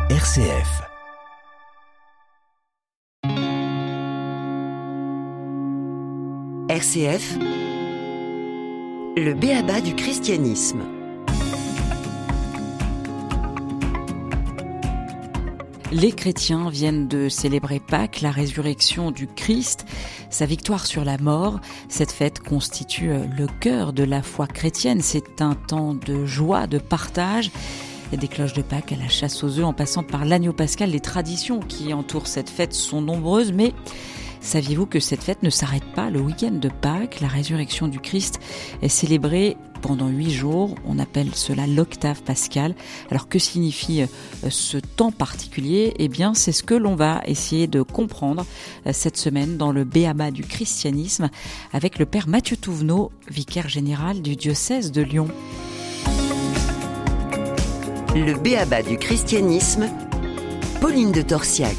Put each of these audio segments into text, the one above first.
RCF. RCF, le b.a.-ba du christianisme. Les chrétiens viennent de célébrer Pâques, la résurrection du Christ, sa victoire sur la mort. Cette fête constitue le cœur de la foi chrétienne. C'est un temps de joie, de partage. Des cloches de Pâques à la chasse aux œufs en passant par l'agneau pascal. Les traditions qui entourent cette fête sont nombreuses, mais saviez-vous que cette fête ne s'arrête pas le week-end de Pâques? La résurrection du Christ est célébrée pendant 8 jours. On appelle cela l'octave pascale. Alors que signifie ce temps particulier? Eh bien, c'est ce que l'on va essayer de comprendre cette semaine dans le b.a.-ba du christianisme avec le père Mathieu Touvenot, vicaire général du diocèse de Lyon. Le b.a.-ba du christianisme, Pauline de Torsiac.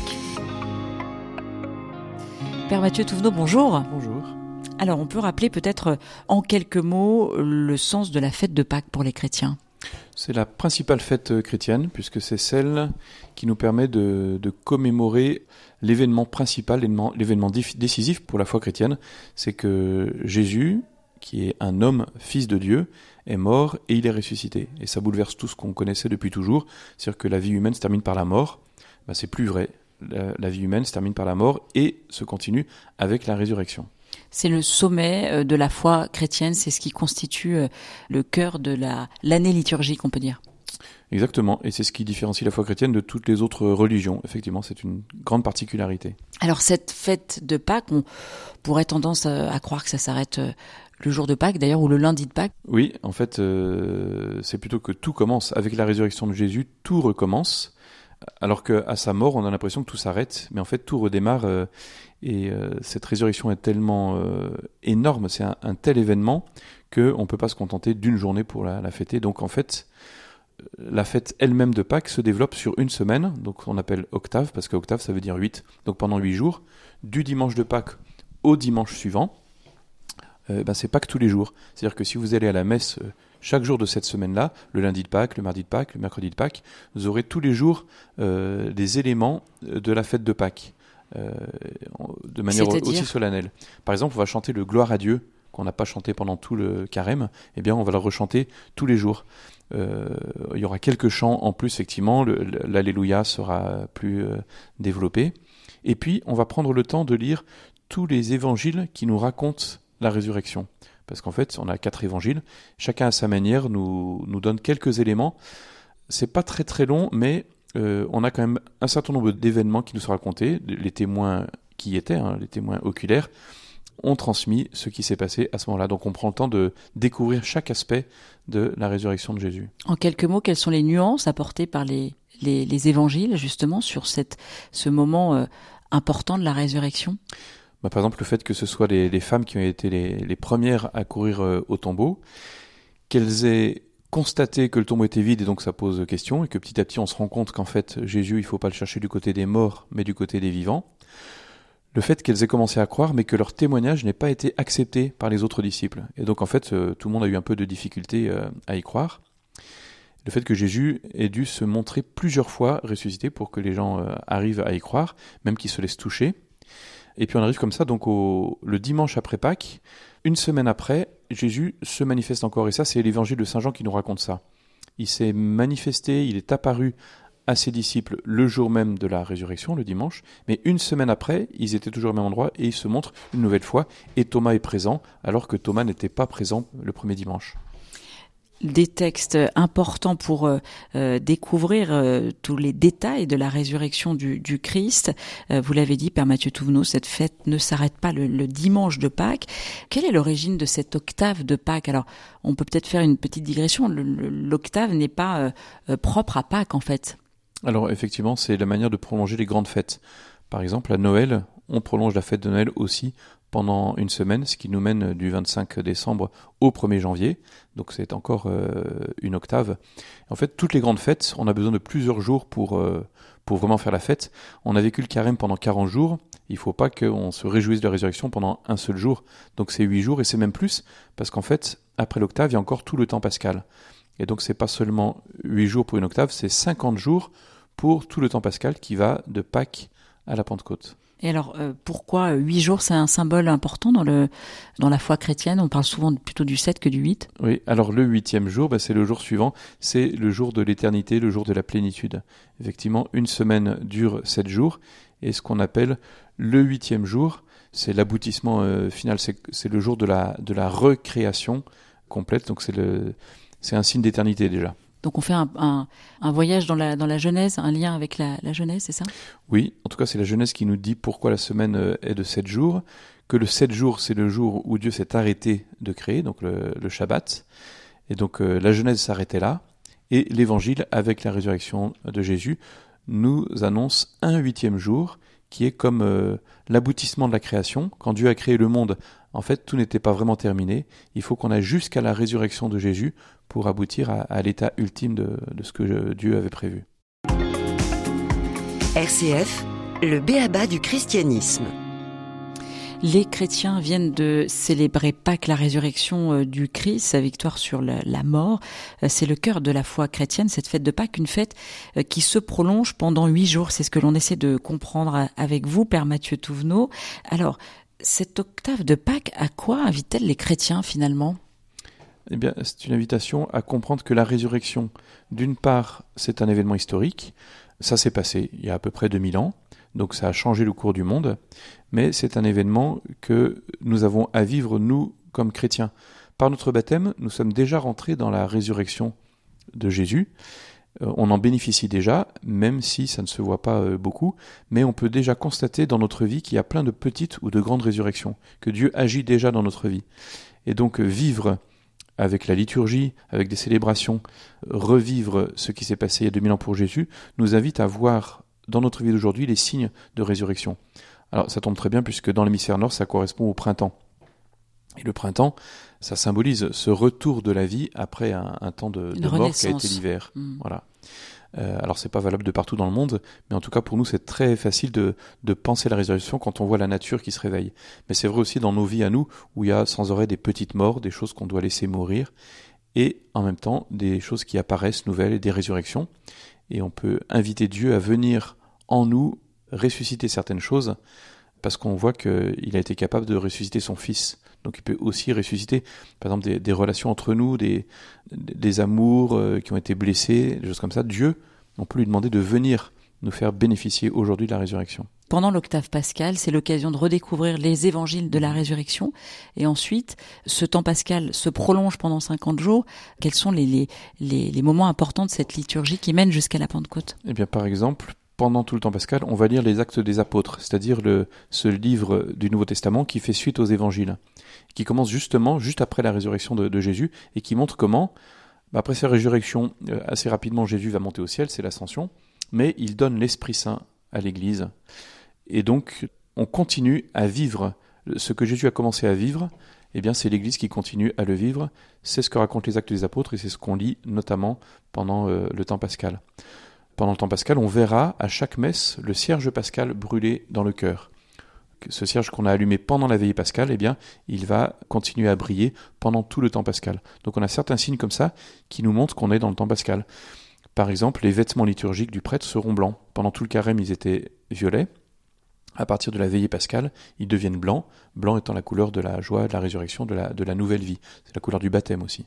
Père Mathieu Touvenot, bonjour. Bonjour. Alors, on peut rappeler peut-être en quelques mots le sens de la fête de Pâques pour les chrétiens. C'est la principale fête chrétienne, puisque c'est celle qui nous permet de commémorer l'événement principal, l'événement décisif pour la foi chrétienne. C'est que Jésus, qui est un homme, fils de Dieu, est mort et il est ressuscité. Et ça bouleverse tout ce qu'on connaissait depuis toujours. C'est-à-dire que la vie humaine se termine par la mort. C'est plus vrai. La vie humaine se termine par la mort et se continue avec la résurrection. C'est le sommet de la foi chrétienne, c'est ce qui constitue le cœur de l'année liturgique, on peut dire. Exactement, et c'est ce qui différencie la foi chrétienne de toutes les autres religions. Effectivement, c'est une grande particularité. Alors cette fête de Pâques, on pourrait tendance à croire que ça s'arrête le jour de Pâques d'ailleurs, ou le lundi de Pâques. Oui, en fait, c'est plutôt que tout commence. Avec la résurrection de Jésus, tout recommence. Alors qu'à sa mort, on a l'impression que tout s'arrête, mais en fait tout redémarre et cette résurrection est tellement énorme, c'est un tel événement qu'on ne peut pas se contenter d'une journée pour la fêter. Donc en fait, la fête elle-même de Pâques se développe sur une semaine, donc on appelle octave, parce que octave ça veut dire 8, donc pendant 8 jours, du dimanche de Pâques au dimanche suivant, c'est Pâques tous les jours. C'est-à-dire que si vous allez à la messe chaque jour de cette semaine-là, le lundi de Pâques, le mardi de Pâques, le mercredi de Pâques, vous aurez tous les jours des éléments de la fête de Pâques, de manière aussi solennelle. Par exemple, on va chanter le Gloire à Dieu, qu'on n'a pas chanté pendant tout le carême, eh bien on va le rechanter tous les jours. Il y aura quelques chants en plus, effectivement, l'Alléluia sera plus développé. Et puis, on va prendre le temps de lire tous les évangiles qui nous racontent la résurrection. Parce qu'en fait, on a 4 évangiles. Chacun à sa manière nous donne quelques éléments. C'est pas très très long, mais on a quand même un certain nombre d'événements qui nous sont racontés. Les témoins qui y étaient, les témoins oculaires, ont transmis ce qui s'est passé à ce moment-là. Donc on prend le temps de découvrir chaque aspect de la résurrection de Jésus. En quelques mots, quelles sont les nuances apportées par les évangiles, justement, sur ce moment important de la résurrection ? Par exemple, le fait que ce soit les femmes qui ont été les premières à courir au tombeau, qu'elles aient constaté que le tombeau était vide et donc ça pose question, et que petit à petit on se rend compte qu'en fait Jésus, il ne faut pas le chercher du côté des morts, mais du côté des vivants. Le fait qu'elles aient commencé à croire, mais que leur témoignage n'ait pas été accepté par les autres disciples. Et donc en fait, tout le monde a eu un peu de difficulté à y croire. Le fait que Jésus ait dû se montrer plusieurs fois ressuscité pour que les gens arrivent à y croire, même qu'ils se laissent toucher. Et puis on arrive comme ça, donc le dimanche après Pâques, une semaine après, Jésus se manifeste encore. Et ça, c'est l'évangile de Saint Jean qui nous raconte ça. Il s'est manifesté, il est apparu à ses disciples le jour même de la résurrection, le dimanche. Mais une semaine après, ils étaient toujours au même endroit et il se montre une nouvelle fois. Et Thomas est présent, alors que Thomas n'était pas présent le premier dimanche. Des textes importants pour découvrir tous les détails de la résurrection du Christ. Vous l'avez dit, Père Mathieu Touvenot, cette fête ne s'arrête pas le dimanche de Pâques. Quelle est l'origine de cette octave de Pâques? Alors, on peut peut-être faire une petite digression. L'octave n'est pas propre à Pâques, en fait. Alors, effectivement, c'est la manière de prolonger les grandes fêtes. Par exemple, à Noël, on prolonge la fête de Noël aussi pendant une semaine, ce qui nous mène du 25 décembre au 1er janvier. Donc c'est encore une octave. En fait, toutes les grandes fêtes, on a besoin de plusieurs jours pour vraiment faire la fête. On a vécu le carême pendant 40 jours. Il ne faut pas qu'on se réjouisse de la résurrection pendant un seul jour. Donc c'est 8 jours et c'est même plus, parce qu'en fait, après l'octave, il y a encore tout le temps pascal. Et donc c'est pas seulement 8 jours pour une octave, c'est 50 jours pour tout le temps pascal qui va de Pâques à la Pentecôte. Et alors, pourquoi 8 jours, c'est un symbole important dans la foi chrétienne? On parle souvent plutôt du 7 que du 8. Oui, alors le 8e jour, c'est le jour suivant, c'est le jour de l'éternité, le jour de la plénitude. Effectivement, une semaine dure 7 jours, et ce qu'on appelle le 8e jour, c'est l'aboutissement final, c'est le jour de la recréation complète, donc c'est un signe d'éternité déjà. Donc on fait un voyage dans la Genèse, un lien avec la Genèse, c'est ça? Oui, en tout cas c'est la Genèse qui nous dit pourquoi la semaine est de 7 jours, que le 7 jours c'est le jour où Dieu s'est arrêté de créer, donc le Shabbat, et donc la Genèse s'arrêtait là, et l'Évangile avec la résurrection de Jésus nous annonce un 8e jour qui est comme l'aboutissement de la création. Quand Dieu a créé le monde, en fait, tout n'était pas vraiment terminé. Il faut qu'on aille jusqu'à la résurrection de Jésus pour aboutir à l'état ultime de ce que Dieu avait prévu. RCF, le b.a.-ba du christianisme. Les chrétiens viennent de célébrer Pâques, la résurrection du Christ, sa victoire sur la mort. C'est le cœur de la foi chrétienne, cette fête de Pâques, une fête qui se prolonge pendant 8 jours. C'est ce que l'on essaie de comprendre avec vous, Père Mathieu Touvenot. Alors, cette octave de Pâques, à quoi invite-t-elle les chrétiens finalement ? Eh bien, c'est une invitation à comprendre que la résurrection, d'une part, c'est un événement historique. Ça s'est passé il y a à peu près 2000 ans. Donc ça a changé le cours du monde, mais c'est un événement que nous avons à vivre, nous, comme chrétiens. Par notre baptême, nous sommes déjà rentrés dans la résurrection de Jésus. On en bénéficie déjà, même si ça ne se voit pas beaucoup, mais on peut déjà constater dans notre vie qu'il y a plein de petites ou de grandes résurrections, que Dieu agit déjà dans notre vie. Et donc vivre avec la liturgie, avec des célébrations, revivre ce qui s'est passé il y a 2000 ans pour Jésus, nous invite à voir dans notre vie d'aujourd'hui les signes de résurrection. Alors ça tombe très bien puisque dans l'hémisphère nord ça correspond au printemps. Et le printemps, ça symbolise ce retour de la vie après un temps de mort qui a été l'hiver. Voilà. Alors c'est pas valable de partout dans le monde, mais en tout cas pour nous c'est très facile de penser la résurrection quand on voit la nature qui se réveille. Mais c'est vrai aussi dans nos vies à nous où il y a sans arrêt des petites morts, des choses qu'on doit laisser mourir, et en même temps des choses qui apparaissent nouvelles et des résurrections. Et on peut inviter Dieu à venir en nous ressusciter certaines choses parce qu'on voit qu'il a été capable de ressusciter son Fils. Donc il peut aussi ressusciter, par exemple, des relations entre nous, des amours qui ont été blessés, des choses comme ça. Dieu, on peut lui demander de venir nous faire bénéficier aujourd'hui de la résurrection. Pendant l'octave pascale, c'est l'occasion de redécouvrir les évangiles de la résurrection. Et ensuite, ce temps pascal se prolonge pendant 50 jours. Quels sont les moments importants de cette liturgie qui mène jusqu'à la Pentecôte ? Eh bien, par exemple, pendant tout le temps pascal, on va lire les Actes des Apôtres, c'est-à-dire ce livre du Nouveau Testament qui fait suite aux évangiles, qui commence justement juste après la résurrection de Jésus et qui montre comment, après sa résurrection, assez rapidement, Jésus va monter au ciel, c'est l'ascension, mais il donne l'Esprit Saint à l'Église. Et donc, on continue à vivre ce que Jésus a commencé à vivre. Eh bien, c'est l'Église qui continue à le vivre. C'est ce que racontent les Actes des Apôtres et c'est ce qu'on lit notamment pendant le temps pascal. Pendant le temps pascal, on verra à chaque messe le cierge pascal brûler dans le cœur. Ce cierge qu'on a allumé pendant la veillée pascale, eh bien, il va continuer à briller pendant tout le temps pascal. Donc on a certains signes comme ça qui nous montrent qu'on est dans le temps pascal. Par exemple, les vêtements liturgiques du prêtre seront blancs. Pendant tout le carême, ils étaient violets. À partir de la veillée pascale, ils deviennent blancs, blanc étant la couleur de la joie, de la résurrection, de la nouvelle vie. C'est la couleur du baptême aussi.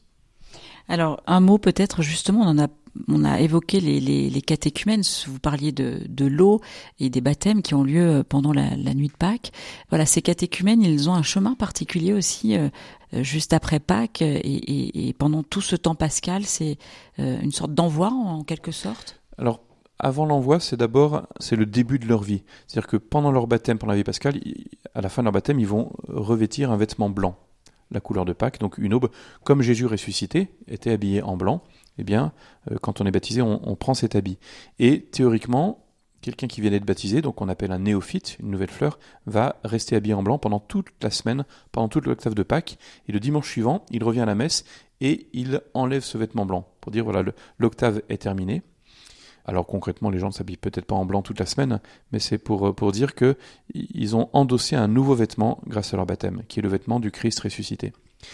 Alors, un mot peut-être, justement, on a évoqué les catéchumènes, vous parliez de l'eau et des baptêmes qui ont lieu pendant la nuit de Pâques. Voilà, ces catéchumènes, ils ont un chemin particulier aussi, juste après Pâques et pendant tout ce temps pascal, c'est une sorte d'envoi en quelque sorte. Alors, avant l'envoi, c'est le début de leur vie. C'est-à-dire que pendant leur baptême, pendant la vie pascale, à la fin de leur baptême, ils vont revêtir un vêtement blanc, la couleur de Pâques, donc une aube. Comme Jésus ressuscité était habillé en blanc, eh bien, quand on est baptisé, on prend cet habit. Et théoriquement, quelqu'un qui vient d'être baptisé, donc on appelle un néophyte, une nouvelle fleur, va rester habillé en blanc pendant toute la semaine, pendant toute l'octave de Pâques. Et le dimanche suivant, il revient à la messe et il enlève ce vêtement blanc pour dire, voilà, l'octave est terminée. Alors concrètement, les gens ne s'habillent peut-être pas en blanc toute la semaine, mais c'est pour dire qu'ils ont endossé un nouveau vêtement grâce à leur baptême, qui est le vêtement du Christ ressuscité.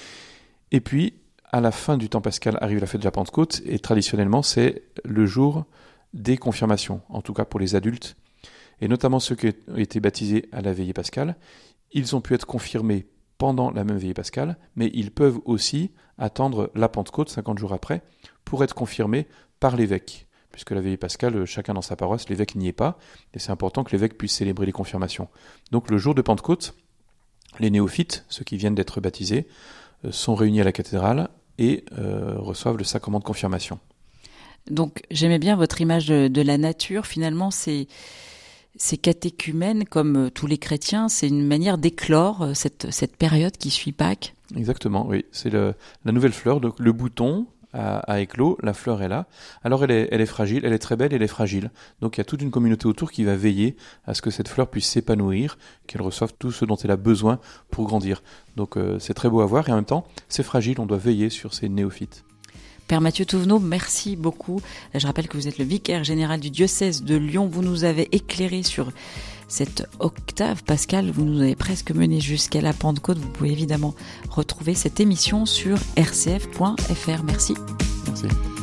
Et puis, à la fin du temps pascal arrive la fête de la Pentecôte, et traditionnellement, c'est le jour des confirmations, en tout cas pour les adultes, et notamment ceux qui ont été baptisés à la veillée pascale. Ils ont pu être confirmés pendant la même veillée pascale, mais ils peuvent aussi attendre la Pentecôte, 50 jours après, pour être confirmés par l'évêque. Puisque la veillée pascale, chacun dans sa paroisse, l'évêque n'y est pas, et c'est important que l'évêque puisse célébrer les confirmations. Donc le jour de Pentecôte, les néophytes, ceux qui viennent d'être baptisés, sont réunis à la cathédrale et reçoivent le sacrement de confirmation. Donc j'aimais bien votre image de la nature. Finalement, c'est catéchumène, comme tous les chrétiens, c'est une manière d'éclore cette période qui suit Pâques. Exactement, oui. C'est la nouvelle fleur, donc le bouton a éclos, la fleur est là. Alors elle est fragile, elle est très belle, elle est fragile. Donc il y a toute une communauté autour qui va veiller à ce que cette fleur puisse s'épanouir, qu'elle reçoive tout ce dont elle a besoin pour grandir. Donc c'est très beau à voir et en même temps, c'est fragile, on doit veiller sur ces néophytes. Père Mathieu Touvenot, merci beaucoup. Je rappelle que vous êtes le vicaire général du diocèse de Lyon. Vous nous avez éclairé sur cette octave pascale. Vous nous avez presque mené jusqu'à la Pentecôte. Vous pouvez évidemment retrouver cette émission sur rcf.fr. Merci. Merci.